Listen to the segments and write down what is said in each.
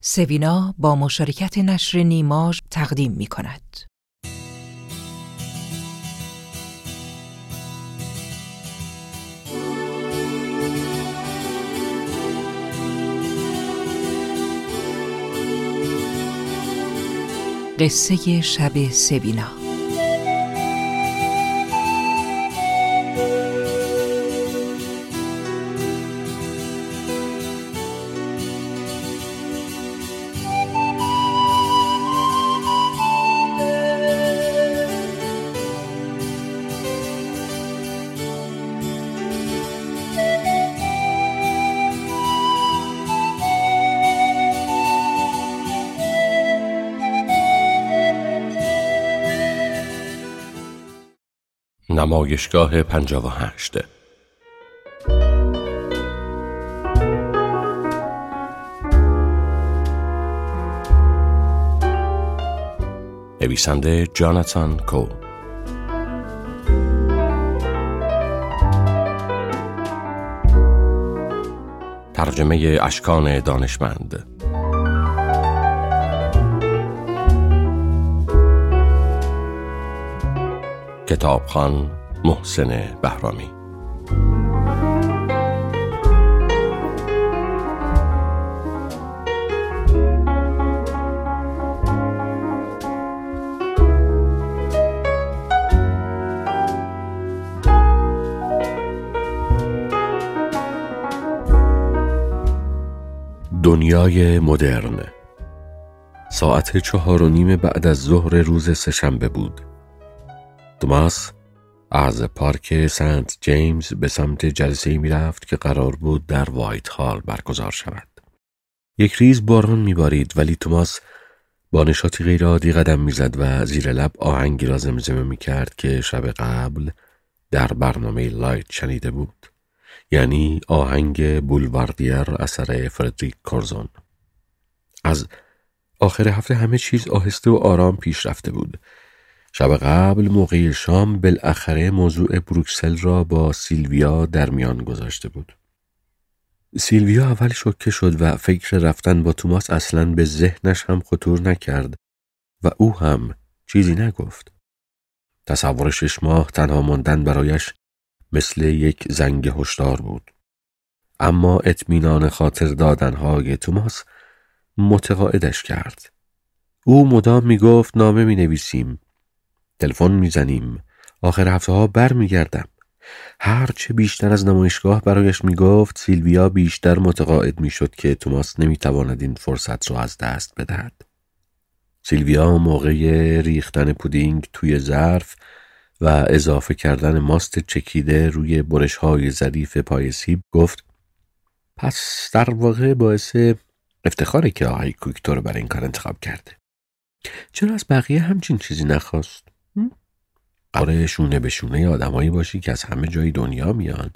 سوینا با مشارکت نشر نیماژ تقدیم می‌کند. قصه شب سوینا. نمایشگاه 58. نویسنده جاناتان کو، ترجمه اشکان دانشمند، کتابخوان محسن بهرامی. دنیای مدرن. ساعت 4:30 بعد از ظهر روز سه‌شنبه بود. توماس از پارک سنت جیمز به سمت جلسه‌ای می‌رفت که قرار بود در وایت هال برگزار شود. یک ریز باران می‌بارید، ولی توماس با نشاطی غیرعادی قدم می‌زد و زیر لب آهنگی را زمزمه می‌کرد که شب قبل در برنامه لایت شنیده بود، یعنی آهنگ بولواردیر اثر فردریک کورزون. از آخر هفته همه چیز آهسته و آرام پیش رفته بود. شب قبل موقع شام بالاخره موضوع بروکسل را با سیلویا در میان گذاشته بود. سیلویا اول شوکه شد و فکر رفتن با توماس اصلاً به ذهنش هم خطور نکرد و او هم چیزی نگفت. تصور 6 ماه تنها ماندن برایش مثل یک زنگ هشدار بود. اما اطمینان خاطر دادنهای توماس متقاعدش کرد. او مدام میگفت نامه مینویسیم، تلفن میزنیم، آخر هفته ها بر میگردم. هر چه بیشتر از نمایشگاه برایش میگفت، سیلویا بیشتر متقاعد میشد که توماس نمیتواند این فرصت را از دست بدهد. سیلویا موقع ریختن پودینگ توی ظرف و اضافه کردن ماست چکیده روی برش‌های ظریف پای سیب گفت: پس در واقع باعث افتخاره که آقای کوک تو رو برای این کار انتخاب کرده. چرا از بقیه همچین چیزی نخواست؟ قراره شونه به شونه آدمایی باشی که از همه جای دنیا میان.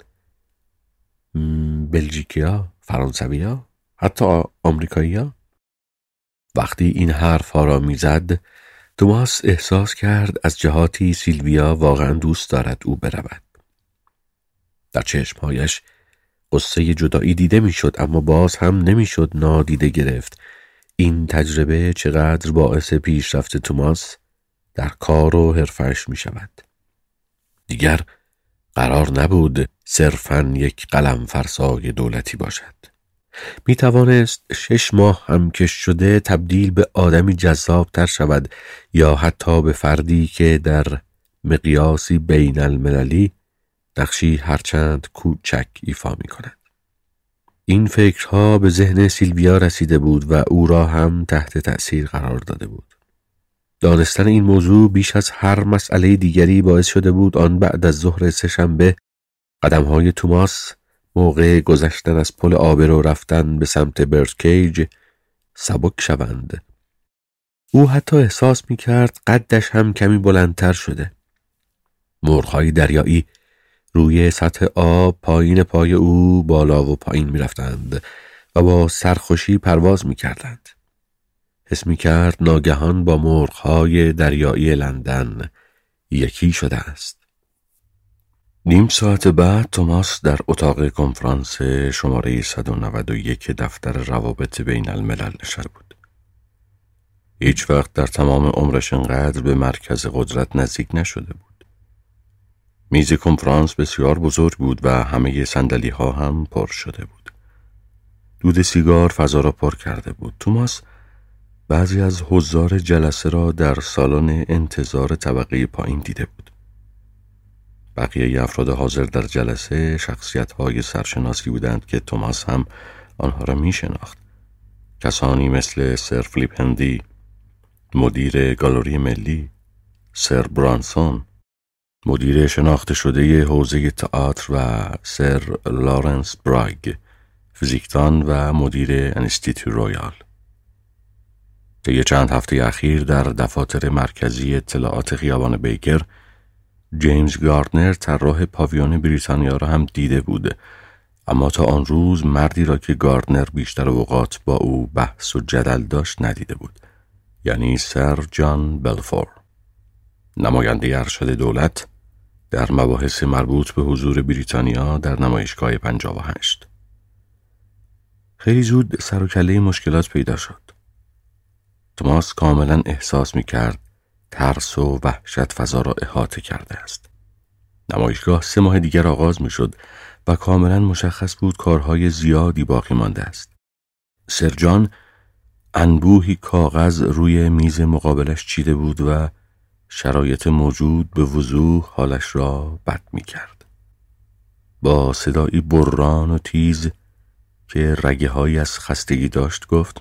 بلژیکیا، فرانسویا، حتی آمریکایی‌ها. وقتی این حرف ها را میزد، توماس احساس کرد از جهاتی سیلویا واقعا دوست دارد او برود. در چشمهایش قصه جدایی دیده میشد، اما باز هم نمیشد نادیده گرفت این تجربه چقدر باعث پیشرفت توماس در کار و حرفش می شود. دیگر قرار نبود صرفاً یک قلم فرسای دولتی باشد. می توانست 6 ماه هم که شده تبدیل به آدمی جذاب تر شود، یا حتی به فردی که در مقیاسی بین المللی نقشی هرچند کوچک ایفا می کند. این فکرها به ذهن سیلویا رسیده بود و او را هم تحت تأثیر قرار داده بود. دانستن این موضوع بیش از هر مسئله دیگری باعث شده بود آن بعد از ظهر سه‌شنبه قدم‌های توماس موقع گذشتن از پل آبر و رفتن به سمت برکیج سبک شوند. او حتی احساس می‌کرد قدش هم کمی بلندتر شده. مرغ‌های دریایی روی سطح آب پایین پای او بالا و پایین می‌رفتند و با سرخوشی پرواز می‌کردند. حس می‌کرد ناگهان با مرغ‌های دریایی لندن یکی شده است. نیم ساعت بعد توماس در اتاق کنفرانس شماره 191 دفتر روابط بین الملل نشسته بود. هیچ وقت در تمام عمرش انقدر به مرکز قدرت نزدیک نشده بود. میز کنفرانس بسیار بزرگ بود و همه صندلی‌ها هم پر شده بود. دود سیگار فضا را پر کرده بود. توماس بعضی از حضار جلسه را در سالن انتظار طبقه پایین دیده بود. بقیه افراد حاضر در جلسه شخصیت‌های سرشناسی بودند که توماس هم آنها را می‌شناخت. کسانی مثل سر فلیپ هندی، مدیر گالری ملی، سر برانسون، مدیر شناخته شده حوزه تئاتر و سر لارنس براگ، فیزیکدان و مدیر انستیتو رویال. طی چند هفته اخیر در دفاتر مرکزی اطلاعات خیابان بیکر، جیمز گاردنر طراح پاویون بریتانیا را هم دیده بود، اما تا آن روز مردی را که گاردنر بیشتر اوقات با او بحث و جدل داشت ندیده بود، یعنی سر جان بلفور، نماینده ارشد دولت در مباحث مربوط به حضور بریتانیا در نمایشگاه 58. خیلی زود سر و کله مشکلات پیدا شد. توماس کاملا احساس می‌کرد ترس و وحشت فضا را احاطه کرده است. نمایشگاه 3 ماه دیگر آغاز می‌شد و کاملا مشخص بود کارهای زیادی باقی مانده است. سر جان انبوهی کاغذ روی میز مقابلش چیده بود و شرایط موجود به وضوح حالش را بد می‌کرد. با صدایی بران و تیز که رگه‌هایی از خستگی داشت گفت: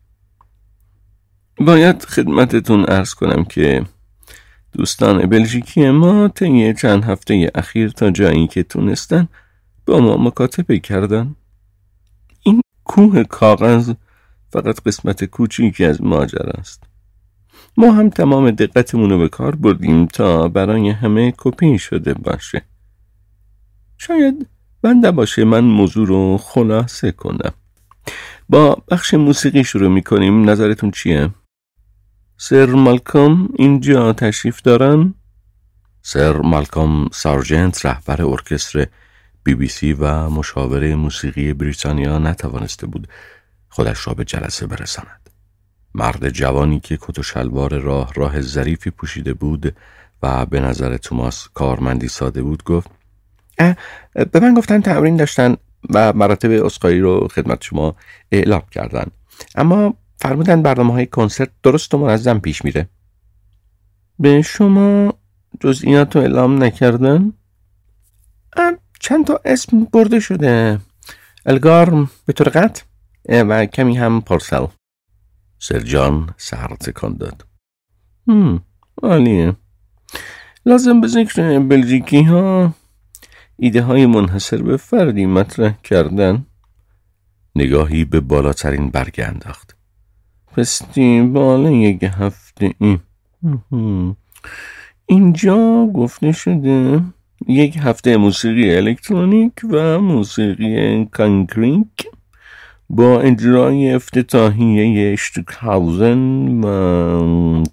باید خدمتتون عرض کنم که دوستان بلژیکی ما طی چند هفته اخیر تا جایی که تونستن با ما مکاتبه کردن. این کوه کاغذ فقط قسمت کوچیکی از ماجرا است. ما هم تمام دقتمون رو به کار بردیم تا برای همه کپی شده باشه. شاید بنده باشه من موضوع رو خلاصه کنم. با بخش موسیقی شروع میکنیم. نظرتون چیه؟ سر مالکوم اینجا تشریف دارن؟ سر مالکوم سارجنت رهبر ارکستر BBC و مشاور موسیقی بریتانیا نتوانسته بود خودش را به جلسه برساند. مرد جوانی که کت و شلوار راه ظریفی پوشیده بود و به نظر توماس کارمندی ساده بود گفت: به من گفتن تمرین داشتن و مراتب عذرخواهی رو خدمت شما اعلام کردن، اما فرمودن برنامه‌های کنسرت درست و منظم پیش میره. به شما جزئیات رو اعلام نکردن؟ چند تا اسم برده شده، الگار به طور قطع و کمی هم پارسل. سر جان سر تکان داد. عالیه. لازم به ذکر بلژیکی ها ایده های منحصر به فردی مطرح کردن. نگاهی به بالاترین برگ انداخت. فستیوال 1 هفته ای. اینجا گفته شده 1 هفته موسیقی الکترونیک و موسیقی کانکریک با اجرای افتتاحیه اشتوکهاوزن و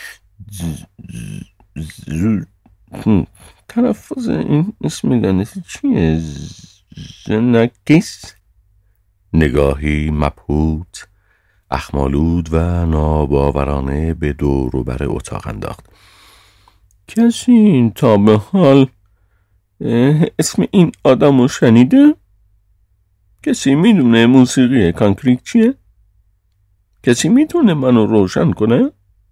تلفظ این اسم لعنتی چیه؟ زنکیس. نگاهی مبهوت، اخمالود و ناباورانه به دور و بر اتاق انداخت. کسی تا به حال اسم این آدمو شنیده؟ کسی میدونه موسیقی کانکریک چیه؟ کسی میتونه منو روشن کنه؟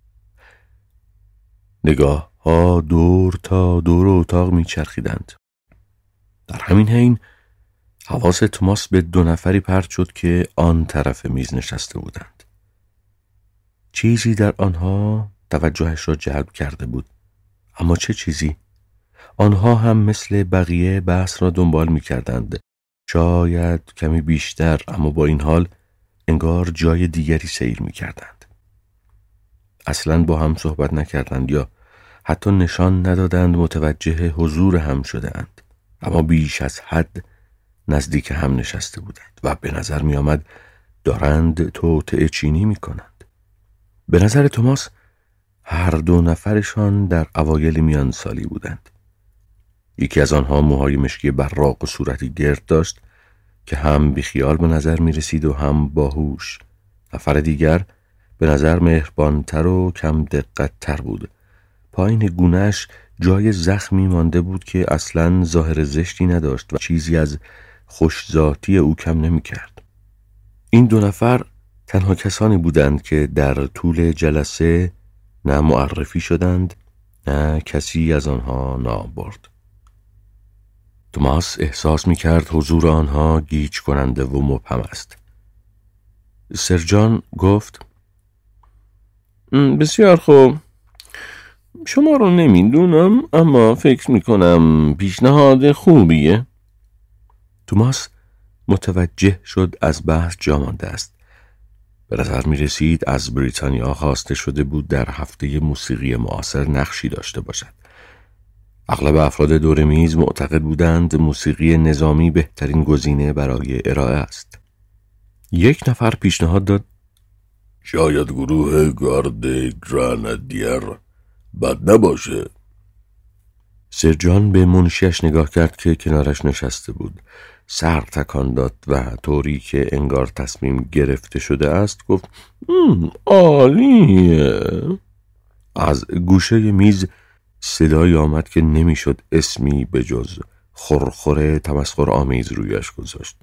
نگاه ها دور تا دور اتاق میچرخیدند. در همین حین حواس توماس به 2 نفری پرت شد که آن طرف میز نشسته بودند. چیزی در آنها توجهش را جلب کرده بود، اما چه چیزی؟ آنها هم مثل بقیه بحث را دنبال می‌کردند، شاید کمی بیشتر، اما با این حال انگار جای دیگری سیر می‌کردند. اصلاً با هم صحبت نکردند یا حتی نشان ندادند متوجه حضور هم شده‌اند، اما بیش از حد نزدیک هم نشسته بودند و به نظر می آمد دارند توطئه چینی می کنند. به نظر توماس هر 2 نفرشان در اوایل میان سالی بودند. یکی از آنها موهای مشکی براق و صورتی گرد داشت که هم بیخیال به نظر می رسید و هم باهوش. نفر دیگر به نظر مهربانتر و کم دقت‌تر بود. پایین گونه‌اش جای زخمی مانده بود که اصلاً ظاهر زشتی نداشت و چیزی از خوش‌ذاتی او کم نمی کرد. این دو نفر تنها کسانی بودند که در طول جلسه نه معرفی شدند نه کسی از آنها نام برد. توماس احساس می کرد حضور آنها گیج کننده و مبهم است. سر جان گفت: بسیار خوب، شما رو نمیدونم اما فکر میکنم پیشنهاد خوبیه. توماس متوجه شد از بحث جا مانده است. به نظر می رسید از بریتانیا خواسته شده بود در هفته موسیقی معاصر نقشی داشته باشد. اغلب افراد دور میز معتقد بودند موسیقی نظامی بهترین گزینه برای ارائه است. یک نفر پیشنهاد داد: شاید گروه گارد گرانادیر بد نباشه. سر جان به منشیش نگاه کرد که کنارش نشسته بود. سر تکان داد و طوری که انگار تصمیم گرفته شده است گفت: عالیه. از گوشه میز صدایی آمد که نمیشد اسمی به جز خرخره تمسخر آمیز رویش گذاشت.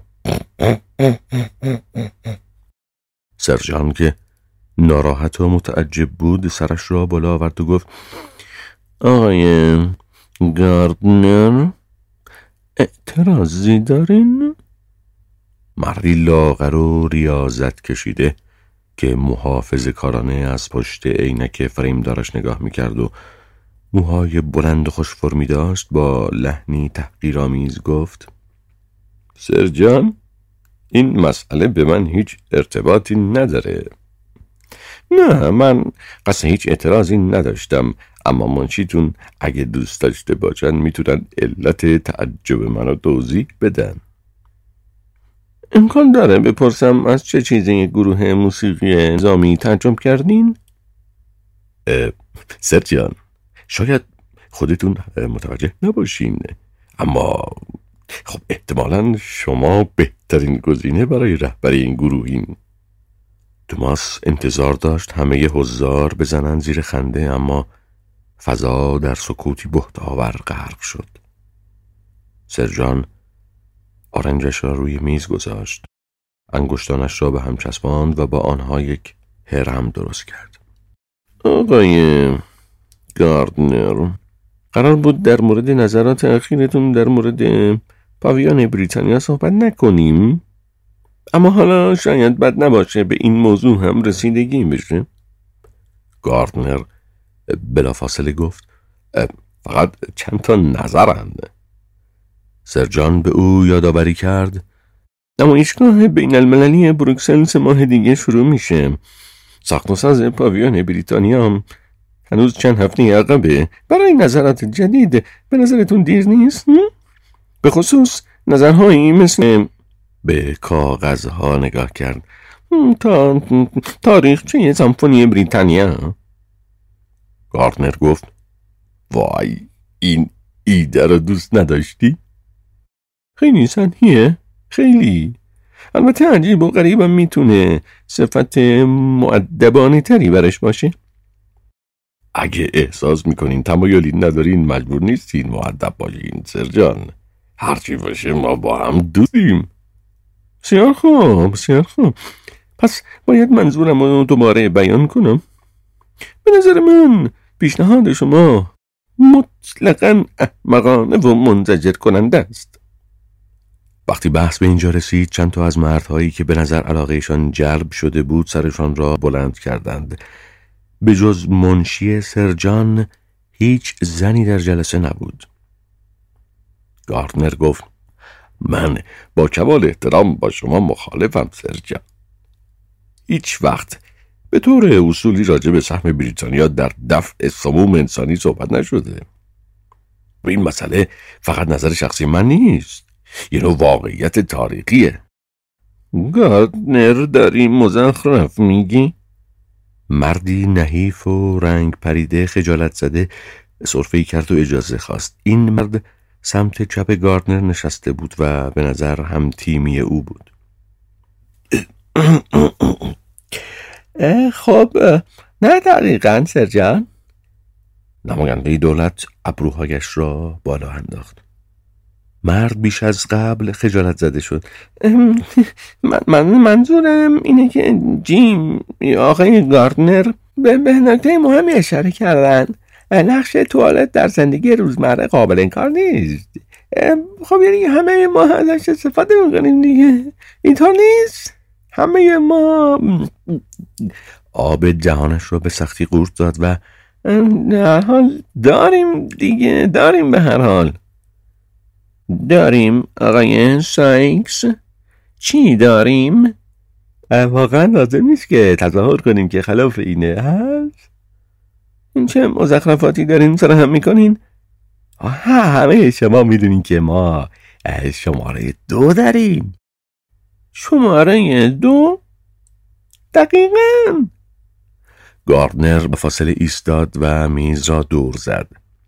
سر جان که ناراحت و متعجب بود سرش را بالا آورد و گفت: آقای گاردنر اعتراضی دارین؟ مردی لاغر و ریاضت کشیده که محافظه‌کارانه از پشت عینک فریمدارش نگاه میکرد و موهای بلند و خوش فرمی داشت با لحنی تحقیرآمیز گفت: سر جان، این مسئله به من هیچ ارتباطی نداره. نه، من قصد هیچ اعتراضی نداشتم، اما منشیتون اگه دوست داشته باشن میتونن علت تعجب منو توضیح بدن. امکان داره بپرسم از چه چیزی گروه موسیقی نظامی تعجب کردین؟ سر جان، شاید خودتون متوجه نباشین، اما خب احتمالاً شما بهترین گزینه برای رهبری این گروهین. توماس انتظار داشت همه حضار بزنن زیر خنده، اما فضا در سکوتی بهت‌آور غرق شد. سر جان آرنجش را روی میز گذاشت، انگشتانش را به هم چسباند و با آنها یک هرم درست کرد. آقای گاردنر، قرار بود در مورد نظرات اخیرتون در مورد پاویان بریتانیا صحبت نکنیم، اما حالا شاید بد نباشه به این موضوع هم رسیدگی بشه. گاردنر بلافاصله گفت: فقط چند تا نظرند. سر جان به او یادآوری کرد: نمایشگاه بین المللی بروکسل 3 ماه دیگه شروع میشه. ساخت و ساز پاویان بریتانیا هم هنوز چند هفته عقبه. برای نظرات جدید به نظرتون دیر نیست؟ به خصوص نظرهایی مثل... به کاغذها نگاه کرد. تاریخچه سمفونی بریتانیا. گاردنر گفت: وای، این ایده رو دوست نداشتی؟ خیلی سطحیه، خیلی. البته عجیب و غریبم میتونه صفت مؤدبانه تری برش باشه. اگه احساس میکنین تمایلی ندارین مجبور نیستین مؤدب باشین سر جان. هرچی باشه ما با هم دوستیم. بسیار خوب، بسیار خوب. پس باید منظورم رو دوباره بیان کنم. به نظر من پیشنهاد شما مطلقاً احمقانه و منزجر کننده است. وقتی بحث به اینجا رسید چند تا از مردهایی که به نظر علاقهشان جلب شده بود سرشان را بلند کردند. به جز منشی سر جان هیچ زنی در جلسه نبود. گاردنر گفت: من با کمال احترام با شما مخالفم سر جان. هیچ وقت به طور اصولی راجع به سهم بریتانیا در دفع سموم انسانی صحبت نشده. و این مسئله فقط نظر شخصی من نیست، یه نوع واقعیت تاریخیه. گاردنر داری مزخرف میگی؟ مردی نحیف و رنگ پریده خجالت زده سرفه‌ای کرد و اجازه خواست. این مرد سمت چپ گاردنر نشسته بود و به نظر هم تیمی او بود. خب نه دقیقاً سرجان. نماینده دولت ابروهایش را بالا انداخت. مرد بیش از قبل خجالت زده شد. منظورم اینه که جیم آقای گاردنر به نکته مهمی اشاره کردن. نقش توالت در زندگی روزمره قابل انکار نیست. خب یعنی همه ما ازش استفاده میکنیم دیگه، اینطور نیست؟ همه ما. آب جهانش را به سختی قورت داد و در حال داریم دیگه، داریم به هر حال داریم. آقای سایکس چی داریم؟ واقعا لازم نیست که تظاهر کنیم که خلاف اینه هست. این چه مزخرفاتی دارین سر هم میکنین؟ همه شما میدونین که ما شماره 2 داریم. شماره 2؟ دقیقاً. گاردنر به فاصله ایستاد و میز را دور زد.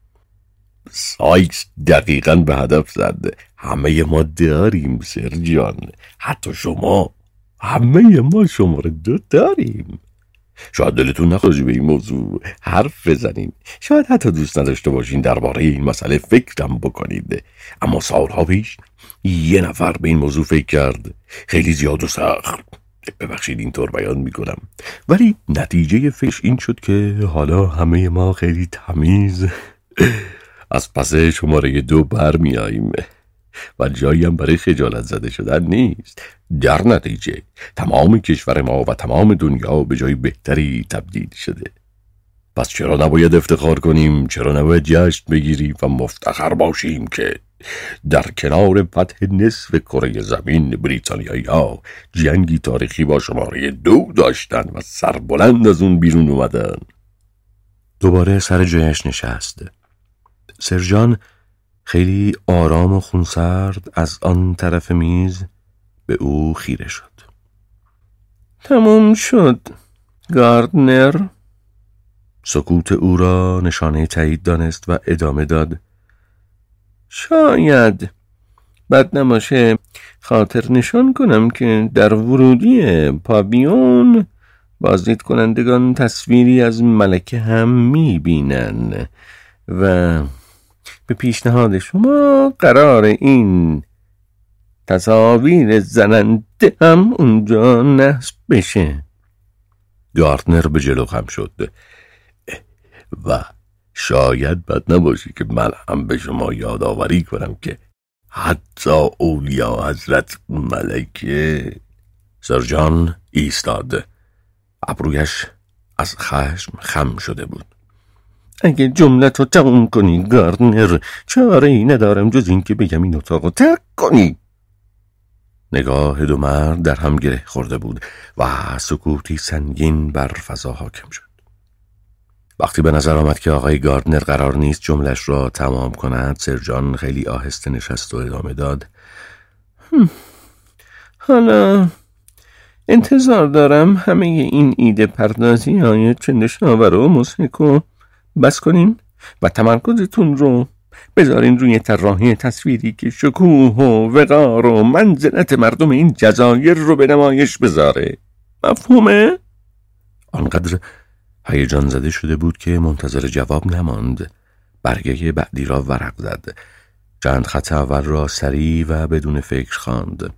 سایکس دقیقاً به هدف زد. همه ما داریم سرجان، حتی شما. همه ما شماره 2 داریم. شاید دلتون نخواهد به این موضوع حرف بزنین، شاید حتی دوست نداشته باشین درباره این مسئله فکرم بکنید، اما سالها پیش یه نفر به این موضوع فکر کرد، خیلی زیاد و سخت. ببخشید اینطور بیان میکنم، ولی نتیجه فکر این شد که حالا همه ما خیلی تمیز از پس شماره 2 برمیاییم و جایی هم برای خجالت زده شدن نیست. در نتیجه تمام کشور ما و تمام دنیا به جای بهتری تبدیل شده. پس چرا نباید افتخار کنیم؟ چرا نباید جشن بگیریم و مفتخر باشیم که در کنار فتح نصف کره زمین بریتانیایی‌ها جنگی تاریخی با شماره 2 داشتن و سربلند از اون بیرون اومدن؟ دوباره سر جایش نشست. سرجان خیلی آرام و خونسرد از آن طرف میز به او خیره شد. تموم شد گاردنر. سکوت او را نشانه تایید دانست و ادامه داد. شاید بد نباشه خاطر نشان کنم که در ورودی پاویون بازدید کنندگان تصویری از ملکه هم میبینن و به پیشنهاد شما قرار این تصاویر زننده هم اونجا نصب بشه. گاردنر به جلو خم شد. و شاید بد نباشه که من هم به شما یادآوری کنم که حتی اولیا حضرت ملکه. سرجان ایستاد. ابرویش از خشم خم شده بود. اگه جملت رو تموم کنی گاردنر، چاره ای ندارم جز این که بگم این اتاق رو ترک کنی. نگاه دو مرد در هم گره خورده بود و سکوتی سنگین بر فضا حاکم شد. وقتی به نظر آمد که آقای گاردنر قرار نیست جملش را تمام کند، سرجان خیلی آهسته نشست و ادامه داد. حالا انتظار دارم همه این ایده پردازی های چندشاور و موسیقی بس کنین و تمرکزتون رو بذارین روی طراحی تصویری که شکوه و وقار و منزلت مردم این جزایر رو به نمایش بذاره. مفهومه؟ آنقدر هیجان زده شده بود که منتظر جواب نماند. برگه بعدی را ورق زد. چند خط اول را سریع و بدون فکر خواند.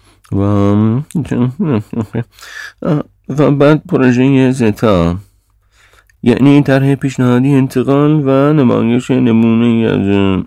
و بعد پروژه زتا، یعنی طرح پیشنهادی انتقال و نمایش نمونه از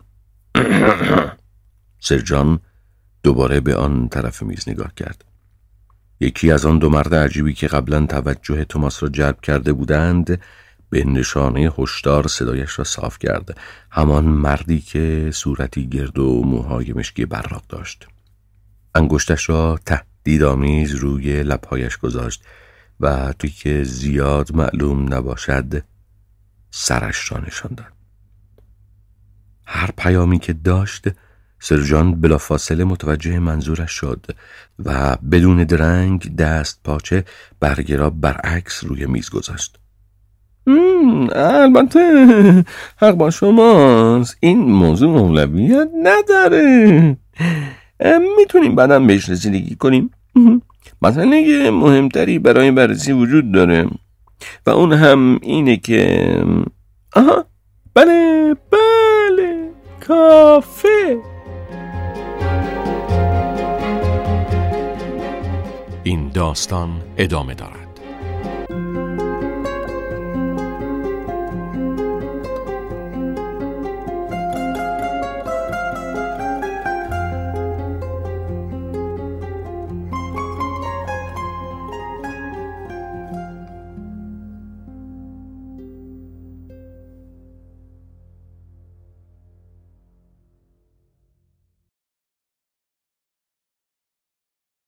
سرجان دوباره به آن طرف میز نگاه کرد. یکی از آن دو مرد عجیبی که قبلا توجه توماس را جلب کرده بودند به نشانه هشدار صدایش را صاف کرد. همان مردی که صورتی گرد و موهای مشکی براق داشت. انگشتش را تهدیدآمیز روی لبهایش گذاشت و توی که زیاد معلوم نباشد سرش را نشان داد. هر پیامی که داشت سرجان بلافاصله متوجه منظورش شد و بدون درنگ دست پاچه برگه را برعکس روی میز گذاشت. البته حق با شماست، این موضوع اولویت نداره. میتونیم بعدم بهش رسیدگی کنیم. مثلا یه مهمتری برای بررسی وجود داره و اون هم اینه که بله کافه. این داستان ادامه دارد.